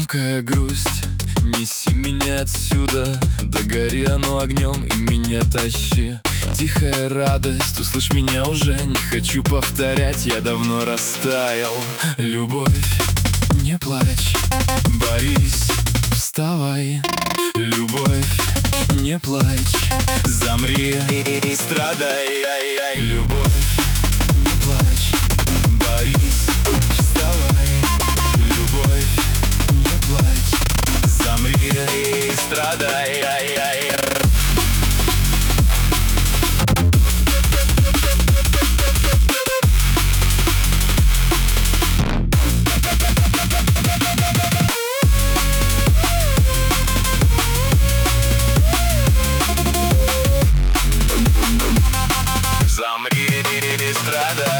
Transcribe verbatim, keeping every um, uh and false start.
Легкая грусть, неси меня отсюда, догори оно огнем и меня тащи. Тихая радость, услышь меня уже, не хочу повторять, я давно растаял. Любовь, не плачь, борись, вставай. Любовь, не плачь, замри и страдай. Любовь, не плачь, борись, вставай. Любовь, не плачь, замри и страдай. Замри и страдай.